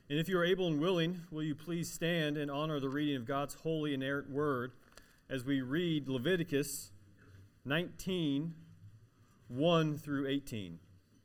And if you are able and willing, will you please stand and honor the reading of God's holy and inerrant word as we read Leviticus 19, 1 through 18.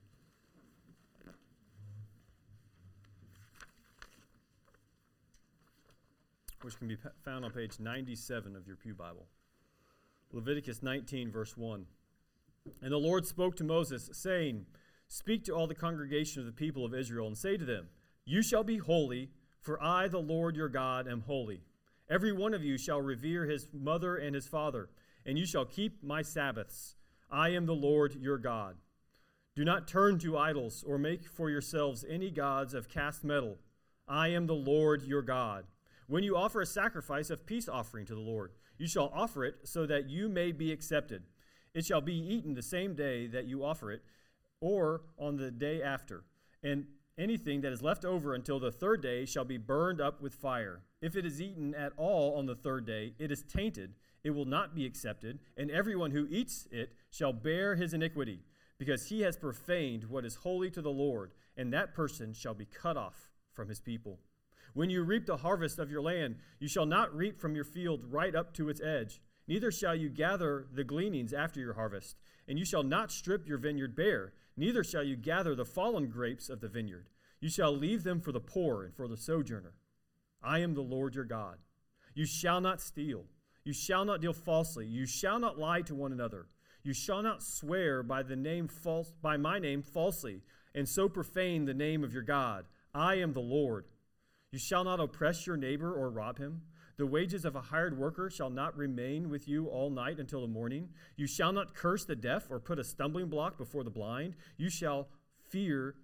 Which can be found on page 97 of your Pew Bible. Leviticus 19, verse 1. And the Lord spoke to Moses, saying, Speak to all the congregation of the people of Israel, and say to them, You shall be holy, for I, the Lord your God, am holy. Every one of you shall revere his mother and his father, and you shall keep my Sabbaths. I am the Lord your God. Do not turn to idols, or make for yourselves any gods of cast metal. I am the Lord your God. When you offer a sacrifice of peace offering to the Lord, you shall offer it so that you may be accepted. It shall be eaten the same day that you offer it, or on the day after. And anything that is left over until the third day shall be burned up with fire. If it is eaten at all on the third day, it is tainted. It will not be accepted, and everyone who eats it shall bear his iniquity, because he has profaned what is holy to the Lord, and that person shall be cut off from his people. When you reap the harvest of your land, you shall not reap from your field right up to its edge. Neither shall you gather the gleanings after your harvest, and you shall not strip your vineyard bare. Neither shall you gather the fallen grapes of the vineyard. You shall leave them for the poor and for the sojourner. I am the Lord your God. You shall not steal. You shall not deal falsely. You shall not lie to one another. You shall not swear by my name falsely, and so profane the name of your God. I am the Lord. You shall not oppress your neighbor or rob him. The wages of a hired worker shall not remain with you all night until the morning. You shall not curse the deaf or put a stumbling block before the blind. But you shall fear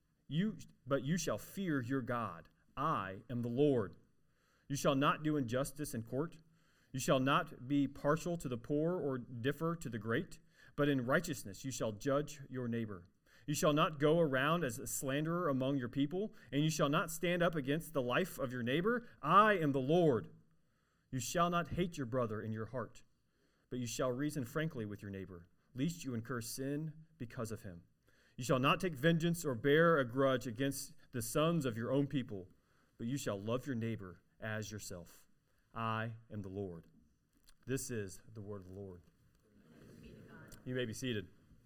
your God. I am the Lord. You shall not do injustice in court. You shall not be partial to the poor or differ to the great, but in righteousness you shall judge your neighbor. You shall not go around as a slanderer among your people, and you shall not stand up against the life of your neighbor. I am the Lord. You shall not hate your brother in your heart, but you shall reason frankly with your neighbor, lest you incur sin because of him. You shall not take vengeance or bear a grudge against the sons of your own people, but you shall love your neighbor as yourself. I am the Lord. This is the word of the Lord. You may be seated.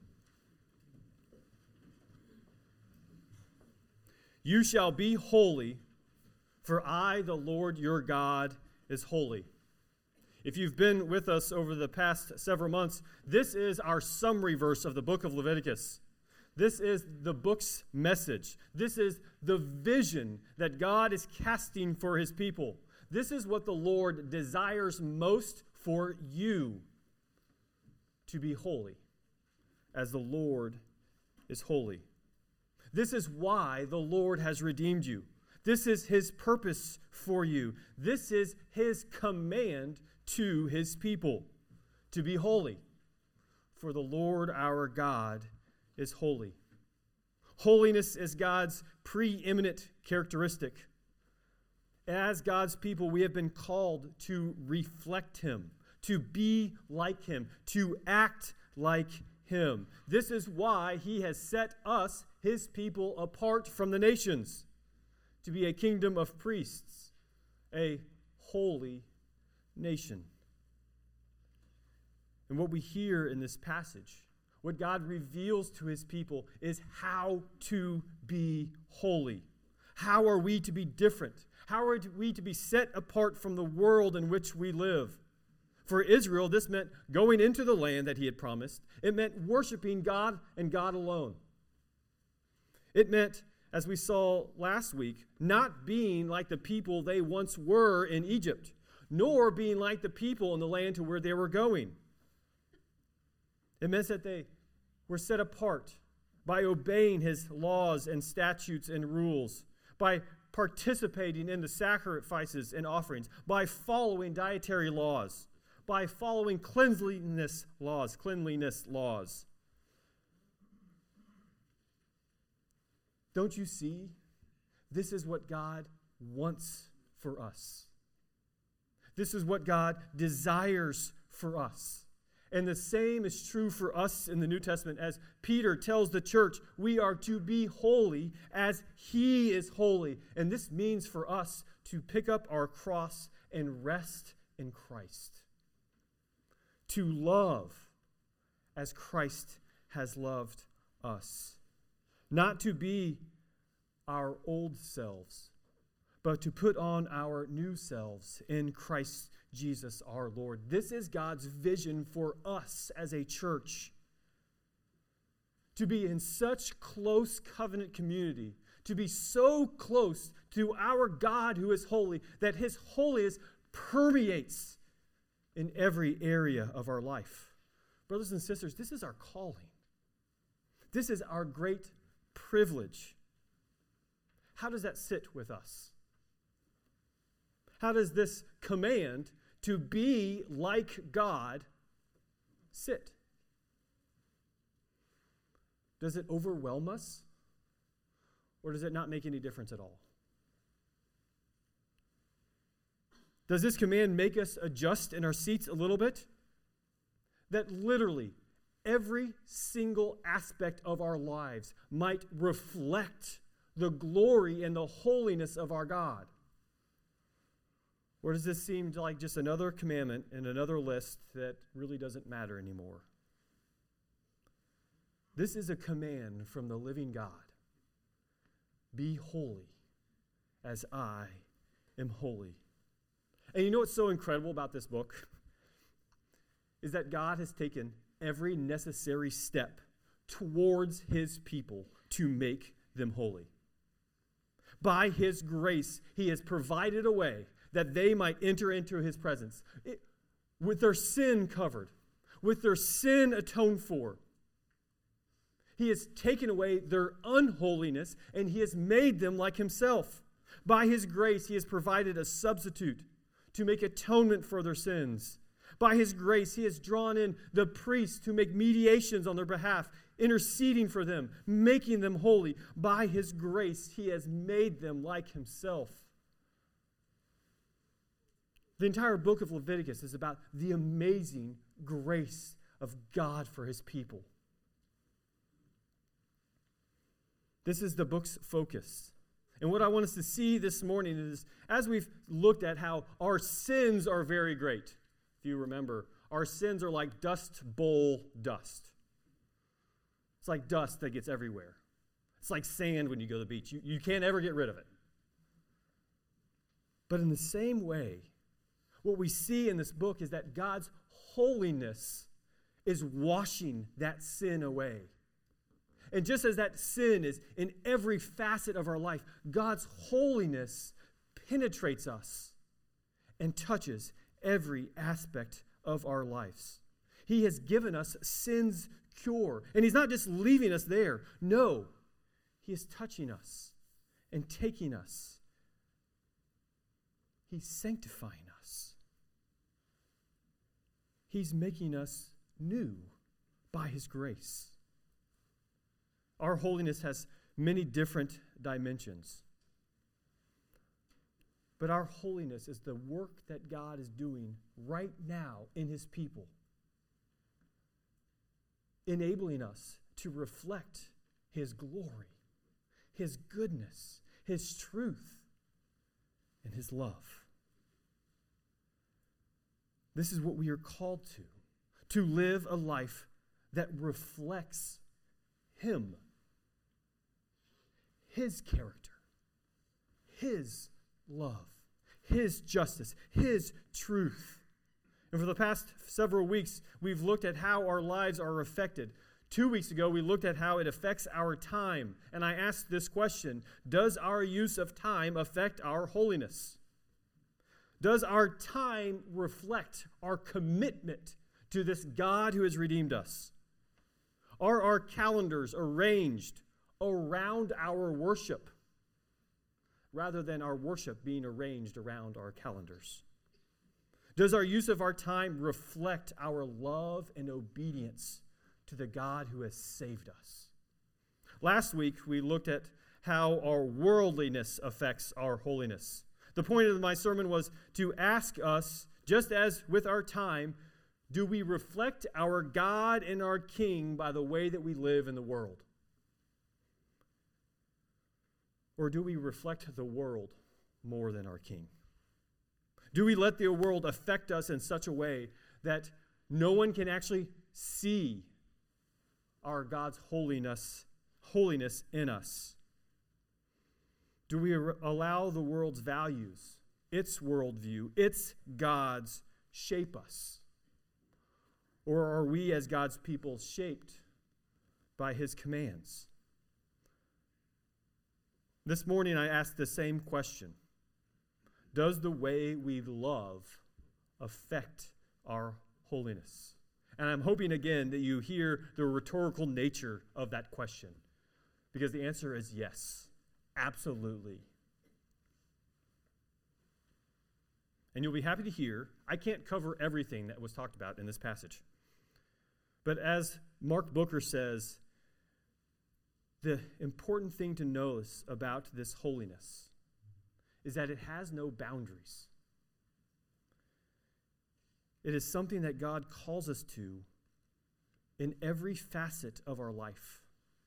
You shall be holy, for I, the Lord your God, is holy. If you've been with us over the past several months, this is our summary verse of the book of Leviticus. This is the book's message. This is the vision that God is casting for his people. This is what the Lord desires most for you, to be holy, as the Lord is holy. This is why the Lord has redeemed you. This is his purpose for you. This is his command to his people, to be holy. For the Lord our God is holy. Holiness is God's preeminent characteristic. As God's people, we have been called to reflect him, to be like him, to act like him. This is why he has set us, his people, apart from the nations, to be a kingdom of priests, a holy nation. And what we hear in this passage, what God reveals to his people, is how to be holy. How are we to be different? How are we to be set apart from the world in which we live? For Israel, this meant going into the land that he had promised. It meant worshiping God and God alone. It meant, as we saw last week, not being like the people they once were in Egypt, nor being like the people in the land to where they were going. It meant that they were set apart by obeying his laws and statutes and rules, by participating in the sacrifices and offerings, by following dietary laws, by following cleanliness laws. Don't you see? This is what God wants for us. This is what God desires for us. And the same is true for us in the New Testament. As Peter tells the church, we are to be holy as he is holy. And this means for us to pick up our cross and rest in Christ. To love as Christ has loved us. Not to be our old selves, but to put on our new selves in Christ Jesus our Lord. This is God's vision for us as a church. To be in such close covenant community, to be so close to our God who is holy, that his holiness permeates in every area of our life. Brothers and sisters, this is our calling. This is our great privilege. How does that sit with us? How does this command to be like God sit? Does it overwhelm us? Or does it not make any difference at all? Does this command make us adjust in our seats a little bit? That literally every single aspect of our lives might reflect the glory and the holiness of our God? Or does this seem like just another commandment and another list that really doesn't matter anymore? This is a command from the living God. Be holy as I am holy. And you know what's so incredible about this book? Is that God has taken every necessary step towards his people to make them holy. By his grace, he has provided a way that they might enter into his presence with their sin covered, with their sin atoned for. He has taken away their unholiness, and he has made them like himself. By his grace, he has provided a substitute to make atonement for their sins. By his grace, he has drawn in the priests to make mediations on their behalf, interceding for them, making them holy. By his grace, he has made them like himself. The entire book of Leviticus is about the amazing grace of God for his people. This is the book's focus. And what I want us to see this morning is, as we've looked at how our sins are very great, if you remember, our sins are like dust bowl dust. It's like dust that gets everywhere. It's like sand when you go to the beach. You can't ever get rid of it. But in the same way, what we see in this book is that God's holiness is washing that sin away. And just as that sin is in every facet of our life, God's holiness penetrates us and touches every aspect of our lives. He has given us sin's cure. And he's not just leaving us there. No, he is touching us and taking us. He's sanctifying us. He's making us new by his grace. Our holiness has many different dimensions. But our holiness is the work that God is doing right now in his people, enabling us to reflect his glory, his goodness, his truth, and his love. This is what we are called to live a life that reflects him, his character, his love, his justice, his truth. And for the past several weeks, we've looked at how our lives are affected. 2 weeks ago, we looked at how it affects our time. And I asked this question: does our use of time affect our holiness? Does our time reflect our commitment to this God who has redeemed us? Are our calendars arranged around our worship rather than our worship being arranged around our calendars? Does our use of our time reflect our love and obedience to the God who has saved us? Last week, we looked at how our worldliness affects our holiness. The point of my sermon was to ask us, just as with our time, Do we reflect our God and our King by the way that we live in the world? Or do we reflect the world more than our King? Do we let the world affect us in such a way that no one can actually see our God's holiness in us? Do we allow the world's values, its worldview, its gods shape us? Or are we as God's people shaped by his commands? This morning I asked the same question. Does the way we love affect our holiness? And I'm hoping again that you hear the rhetorical nature of that question, because the answer is yes, absolutely. And you'll be happy to hear, I can't cover everything that was talked about in this passage. But as Mark Booker says, the important thing to notice about this holiness is that it has no boundaries. It is something that God calls us to in every facet of our life.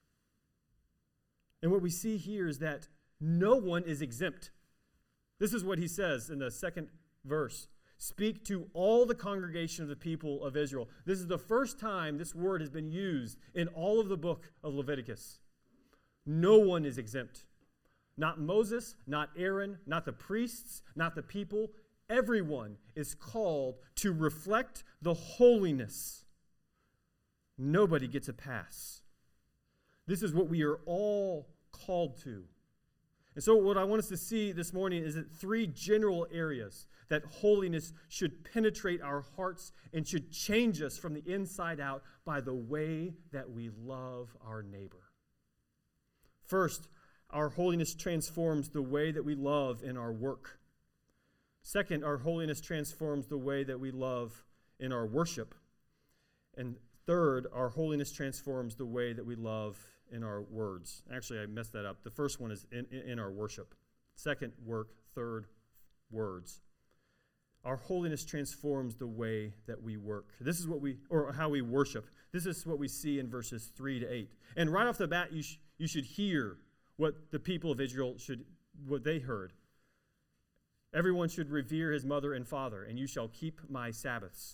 And what we see here is that no one is exempt. This is what he says in the second verse. Speak to all the congregation of the people of Israel. This is the first time this word has been used in all of the book of Leviticus. No one is exempt. Not Moses, not Aaron, not the priests, not the people. Everyone is called to reflect the holiness. Nobody gets a pass. This is what we are all called to. And so what I want us to see this morning is that three general areas that holiness should penetrate our hearts and should change us from the inside out by the way that we love our neighbor. First, our holiness transforms the way that we love in our work. Second, our holiness transforms the way that we love in our worship. And third, our holiness transforms the way that we love in our words. Actually, I messed that up. The first one is in our worship. Second, work. Third, words. Our holiness transforms the way that we work. This is how we worship. This is what we see in verses 3 to 8. And right off the bat, you should hear what the people of Israel what they heard. Everyone should revere his mother and father, and you shall keep my Sabbaths.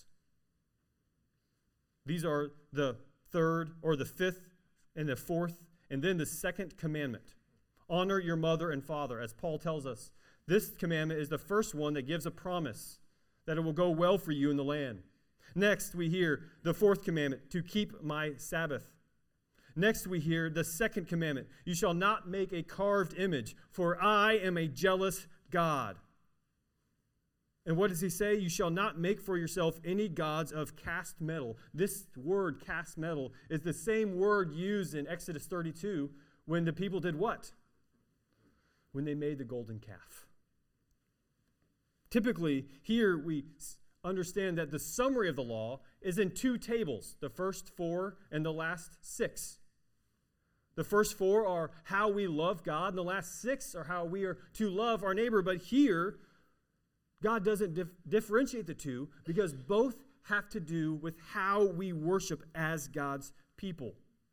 These are the third, or the fifth, and the fourth, and then the second commandment. Honor your mother and father. As Paul tells us, this commandment is the first one that gives a promise that it will go well for you in the land. Next, we hear the fourth commandment, to keep my Sabbath. Next, we hear the second commandment, you shall not make a carved image, for I am a jealous God. And what does he say? You shall not make for yourself any gods of cast metal. This word, cast metal, is the same word used in Exodus 32 when the people did what? When they made the golden calf. Typically, here we understand that the summary of the law is in two tables, the first 4 and the last 6. The first 4 are how we love God, and the last 6 are how we are to love our neighbor. But here, God doesn't differentiate the two because both have to do with how we worship as God's people.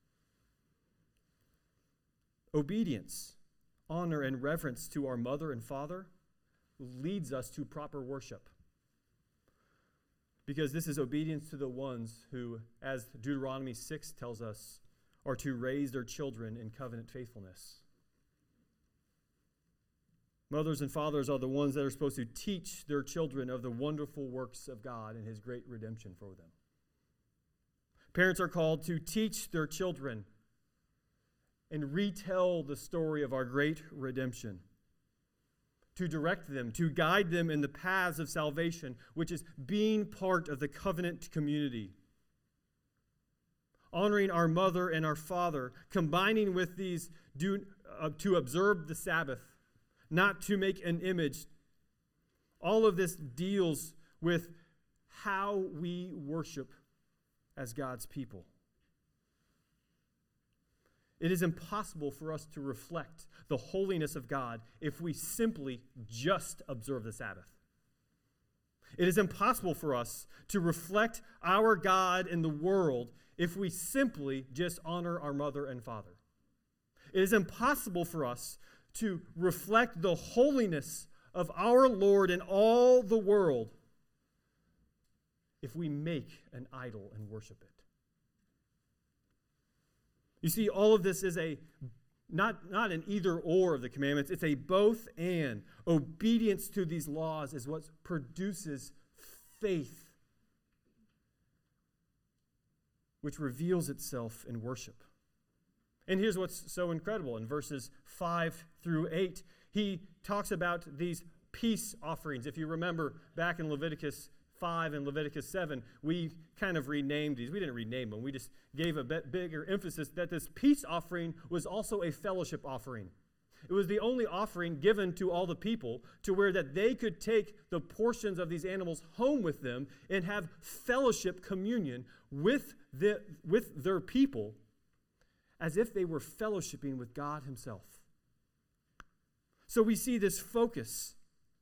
Obedience, honor, and reverence to our mother and father leads us to proper worship. Because this is obedience to the ones who, as Deuteronomy 6 tells us, are to raise their children in covenant faithfulness. Mothers and fathers are the ones that are supposed to teach their children of the wonderful works of God and his great redemption for them. Parents are called to teach their children and retell the story of our great redemption, to direct them, to guide them in the paths of salvation, which is being part of the covenant community. Honoring our mother and our father, combining with these to observe the Sabbath, not to make an image. All of this deals with how we worship as God's people. It is impossible for us to reflect the holiness of God if we simply just observe the Sabbath. It is impossible for us to reflect our God in the world if we simply just honor our mother and father. It is impossible for us to reflect the holiness of our Lord in all the world if we make an idol and worship it. You see, all of this is not an either or of the commandments. It's a both and. Obedience to these laws is what produces faith, which reveals itself in worship. And here's what's so incredible. In verses 5 through 8, he talks about these peace offerings. If you remember back in Leviticus 5 and Leviticus 7, we kind of renamed these. We didn't rename them. We just gave a bit bigger emphasis that this peace offering was also a fellowship offering. It was the only offering given to all the people to where that they could take the portions of these animals home with them and have fellowship communion with their people as if they were fellowshipping with God himself. So we see this focus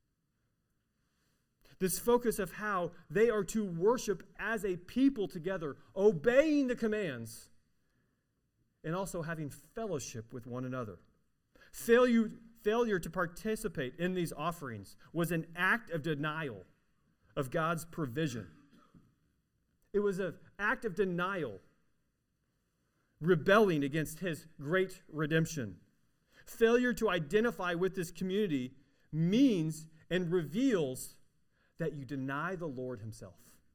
of how they are to worship as a people together, obeying the commands, and also having fellowship with one another. Failure to participate in these offerings was an act of denial of God's provision. It was an act of denial, rebelling against his great redemption. Failure to identify with this community means and reveals that you deny the Lord himself.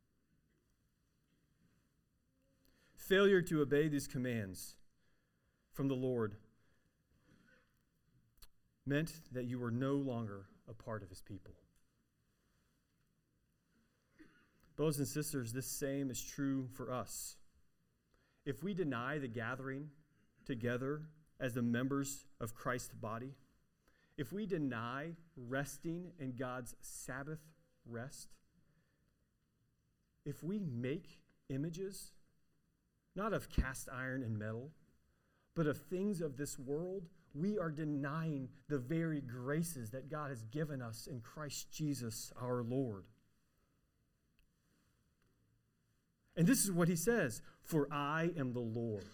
Failure to obey these commands from the Lord meant that you were no longer a part of his people. Brothers and sisters, this same is true for us. If we deny the gathering together as the members of Christ's body, if we deny resting in God's Sabbath rest, if we make images, not of cast iron and metal, but of things of this world, we are denying the very graces that God has given us in Christ Jesus our Lord. And this is what he says, "For I am the Lord."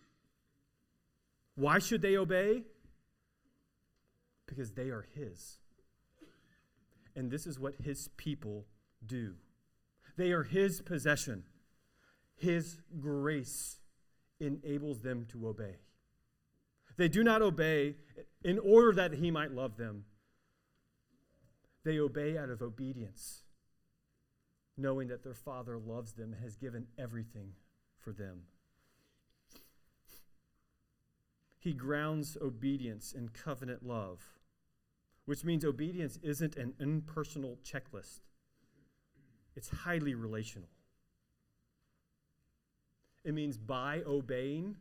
Why should they obey? Because they are his. And this is what his people do. They are his possession. His grace enables them to obey. They do not obey in order that he might love them. They obey out of obedience, knowing that their Father loves them and has given everything for them. He grounds obedience in covenant love, which means obedience isn't an impersonal checklist. It's highly relational. It means by obeying,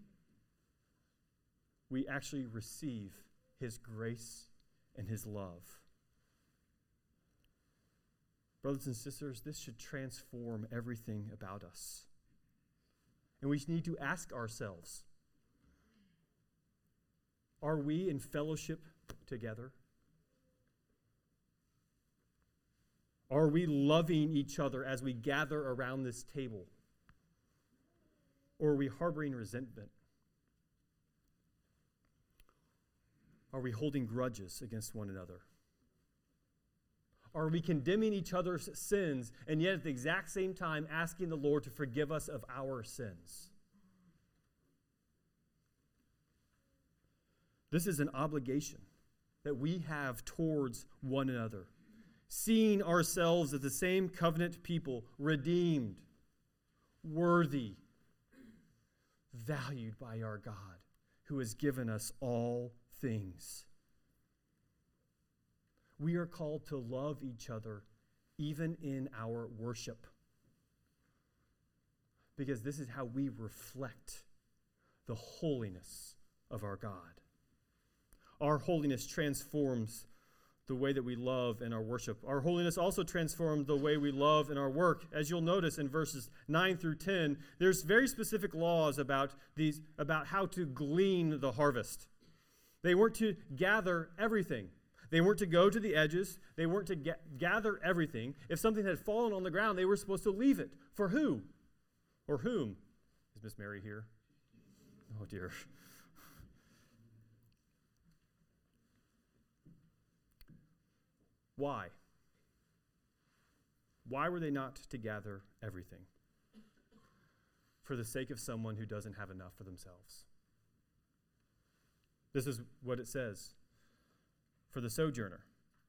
we actually receive his grace and his love. Brothers and sisters, this should transform everything about us. And we need to ask ourselves, are we in fellowship together? Are we loving each other as we gather around this table? Or are we harboring resentment? Are we holding grudges against one another? Are we condemning each other's sins and yet at the exact same time asking the Lord to forgive us of our sins? This is an obligation that we have towards one another, seeing ourselves as the same covenant people, redeemed, worthy, valued by our God, who has given us all things. We are called to love each other even in our worship, because this is how we reflect the holiness of our God. Our holiness transforms the way that we love in our worship. Our holiness also transforms the way we love in our work. As you'll notice in verses 9 through 10, there's very specific laws about how to glean the harvest. They weren't to gather everything. They weren't to go to the edges. They weren't to gather everything. If something had fallen on the ground, they were supposed to leave it. For who? Or whom? Is Miss Mary here? Oh, dear. Why? Why were they not to gather everything? For the sake of someone who doesn't have enough for themselves. This is what it says. For the sojourner,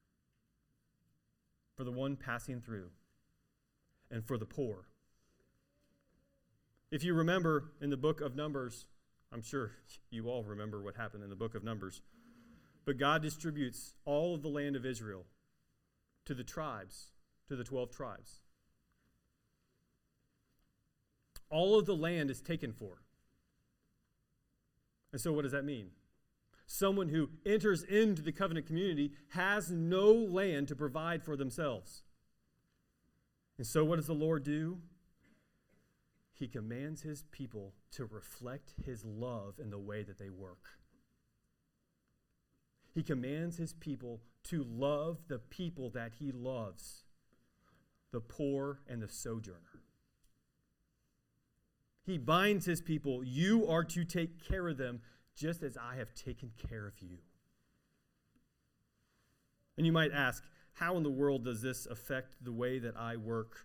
for the one passing through, and for the poor. If you remember in the book of Numbers, I'm sure you all remember what happened in the book of Numbers, but God distributes all of the land of Israel to the tribes, to the 12 tribes. All of the land is taken for. And so what does that mean? Someone who enters into the covenant community has no land to provide for themselves. And so what does the Lord do? He commands his people to reflect his love in the way that they work. He commands his people to love the people that he loves, the poor and the sojourner. He binds his people. You are to take care of them just as I have taken care of you. And you might ask, how in the world does this affect the way that I work?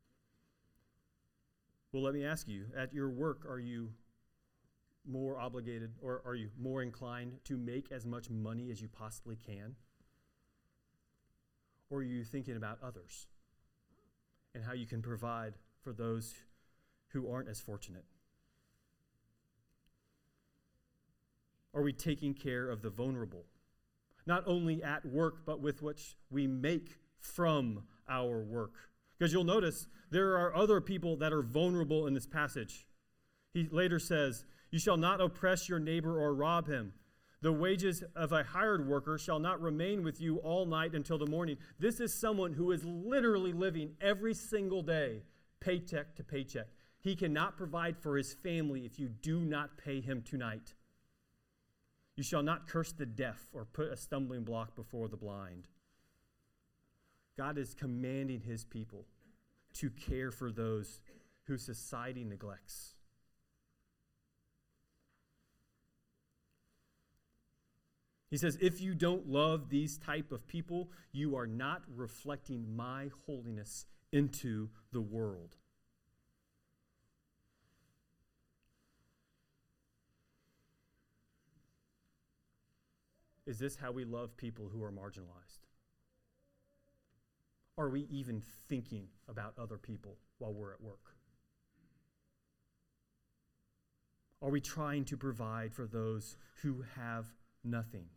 Well, let me ask you, at your work, are you more obligated or are you more inclined to make as much money as you possibly can? Or are you thinking about others and how you can provide for those who aren't as fortunate? Are we taking care of the vulnerable? Not only at work, but with what we make from our work. Because you'll notice there are other people that are vulnerable in this passage. He later says, "You shall not oppress your neighbor or rob him. The wages of a hired worker shall not remain with you all night until the morning." This is someone who is literally living every single day, paycheck to paycheck. He cannot provide for his family if you do not pay him tonight. You shall not curse the deaf or put a stumbling block before the blind. God is commanding his people to care for those who society neglects. He says, if you don't love these type of people, you are not reflecting my holiness into the world. Is this how we love people who are marginalized? Are we even thinking about other people while we're at work? Are we trying to provide for those who have nothing?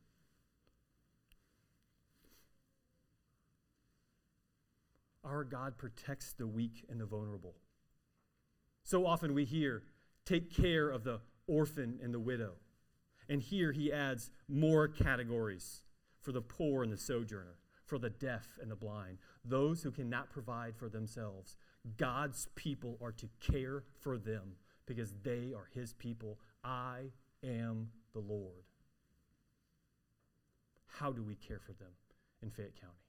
Our God protects the weak and the vulnerable. So often we hear, take care of the orphan and the widow. And here he adds more categories for the poor and the sojourner, for the deaf and the blind, those who cannot provide for themselves. God's people are to care for them because they are his people. I am the Lord. How do we care for them in Fayette County?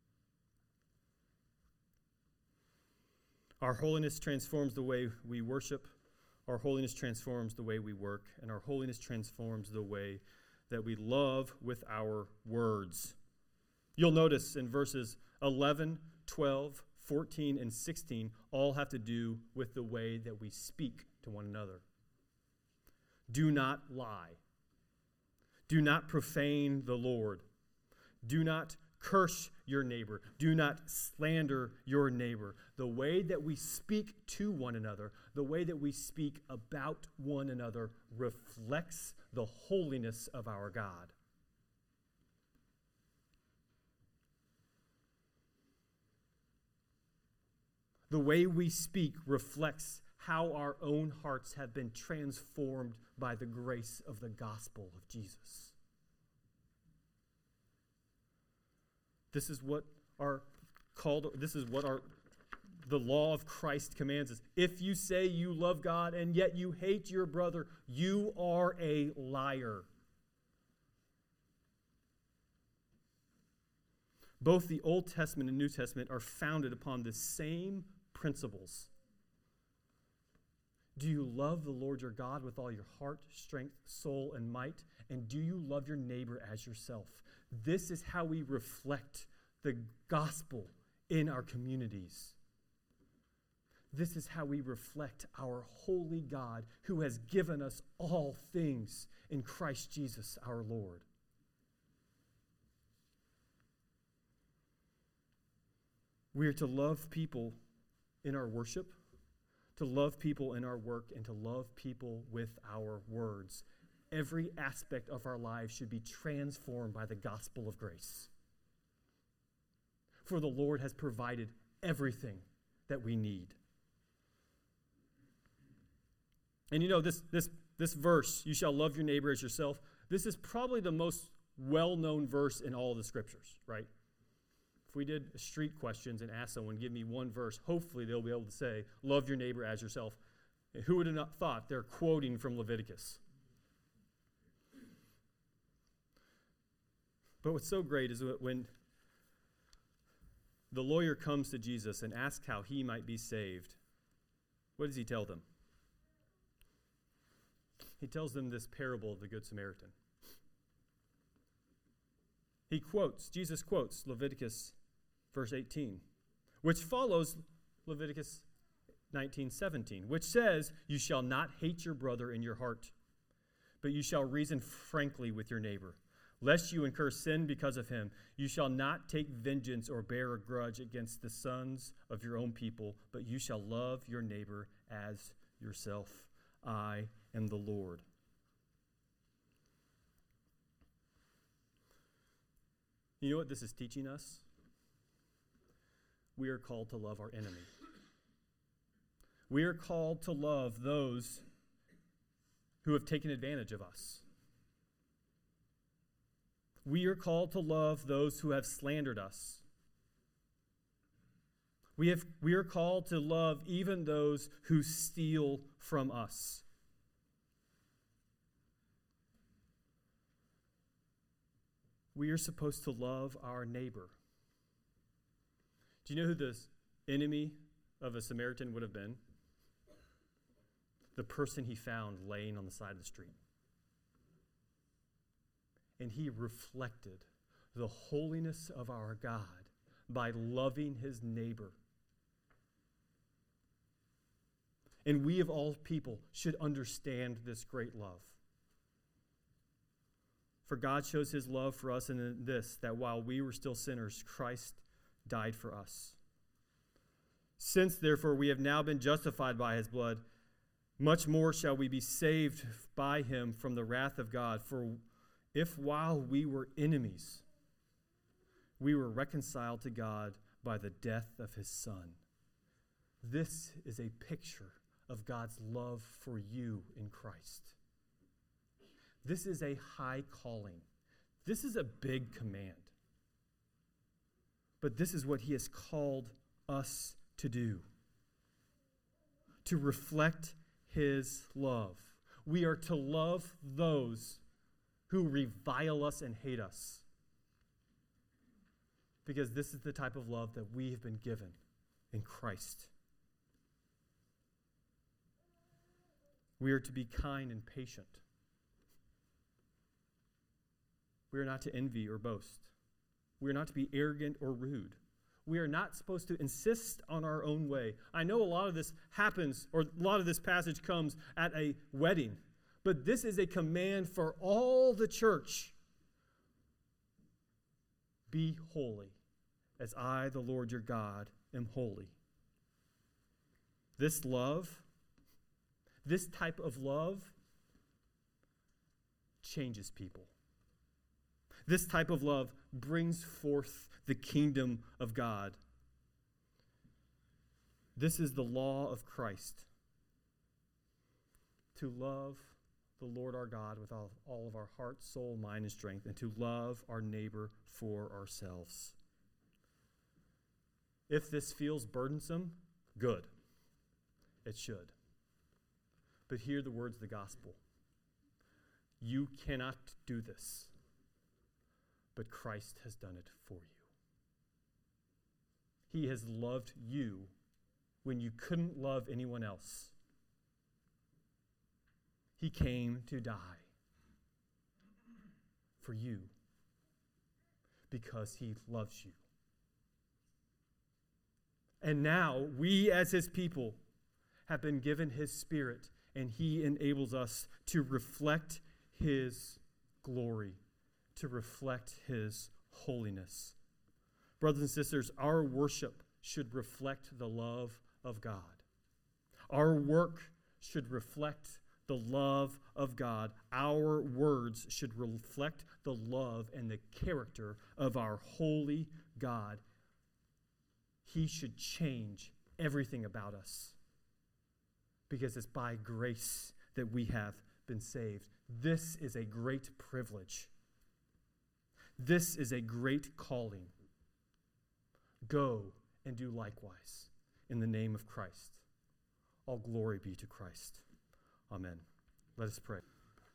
Our holiness transforms the way we worship. Our holiness transforms the way we work, and our holiness transforms the way that we love with our words. You'll notice in verses 11, 12, 14, and 16 all have to do with the way that we speak to one another. Do not lie. Do not profane the Lord. Do not curse your neighbor. Do not slander your neighbor. The way that we speak to one another, the way that we speak about one another reflects the holiness of our God. The way we speak reflects how our own hearts have been transformed by the grace of the gospel of Jesus. This is what the law of Christ commands us. If you say you love God and yet you hate your brother, you are a liar. Both the Old Testament and New Testament are founded upon the same principles. Do you love the Lord your God with all your heart, strength, soul, and might? And do you love your neighbor as yourself? This is how we reflect the gospel in our communities. This is how we reflect our holy God who has given us all things in Christ Jesus our Lord. We are to love people in our worship, to love people in our work, and to love people with our words. Every aspect of our lives should be transformed by the gospel of grace. For the Lord has provided everything that we need. And you know, this verse, you shall love your neighbor as yourself, this is probably the most well-known verse in all of the scriptures, right? If we did street questions and asked someone, give me one verse, hopefully they'll be able to say, love your neighbor as yourself. And who would have not thought they're quoting from Leviticus? But what's so great is when the lawyer comes to Jesus and asks how he might be saved, what does he tell them? He tells them this parable of the Good Samaritan. Jesus quotes Leviticus verse 18, which follows Leviticus 19:17, which says, you shall not hate your brother in your heart, but you shall reason frankly with your neighbor, lest you incur sin because of him. You shall not take vengeance or bear a grudge against the sons of your own people, but you shall love your neighbor as yourself. I am the Lord. You know what this is teaching us? We are called to love our enemy. We are called to love those who have taken advantage of us. We are called to love those who have slandered us. We are called to love even those who steal from us. We are supposed to love our neighbor. Do you know who the enemy of a Samaritan would have been? The person he found laying on the side of the street. And he reflected the holiness of our God by loving his neighbor. And we of all people should understand this great love. For God shows his love for us in this, that while we were still sinners, Christ died for us. Since, therefore, we have now been justified by his blood, much more shall we be saved by him from the wrath of God. For if while we were enemies, we were reconciled to God by the death of his Son. This is a picture of God's love for you in Christ. This is a high calling. This is a big command. But this is what he has called us to do. To reflect his love. We are to love those who revile us and hate us. Because this is the type of love that we have been given in Christ. We are to be kind and patient. We are not to envy or boast. We are not to be arrogant or rude. We are not supposed to insist on our own way. I know a lot of this happens, or a lot of this passage comes at a wedding, but this is a command for all the church. Be holy, as I, the Lord your God, am holy. This love, this type of love, changes people. This type of love brings forth the kingdom of God. This is the law of Christ. To love the Lord our God with all of our heart, soul, mind, and strength, and to love our neighbor for ourselves. If this feels burdensome, good. It should. But hear the words of the gospel. You cannot do this, but Christ has done it for you. He has loved you when you couldn't love anyone else. He came to die for you because he loves you. And now we as his people have been given his Spirit, and he enables us to reflect his glory, to reflect his holiness. Brothers and sisters, our worship should reflect the love of God. Our work should reflect the love of God. Our words should reflect the love and the character of our holy God. He should change everything about us because it's by grace that we have been saved. This is a great privilege. This is a great calling. Go and do likewise in the name of Christ. All glory be to Christ. Amen. Let us pray.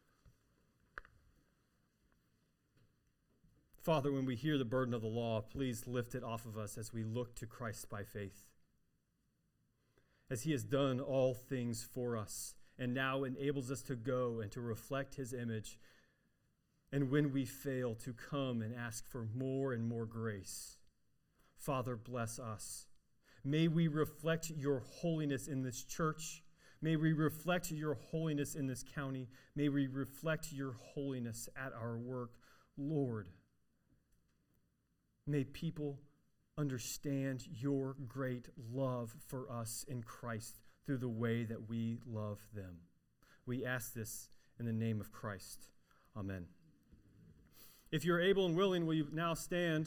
Father, when we hear the burden of the law, please lift it off of us as we look to Christ by faith. As he has done all things for us and now enables us to go and to reflect his image. And when we fail, to come and ask for more and more grace. Father, bless us. May we reflect your holiness in this church. May we reflect your holiness in this county. May we reflect your holiness at our work. Lord, may people understand your great love for us in Christ through the way that we love them. We ask this in the name of Christ. Amen. If you're able and willing, will you now stand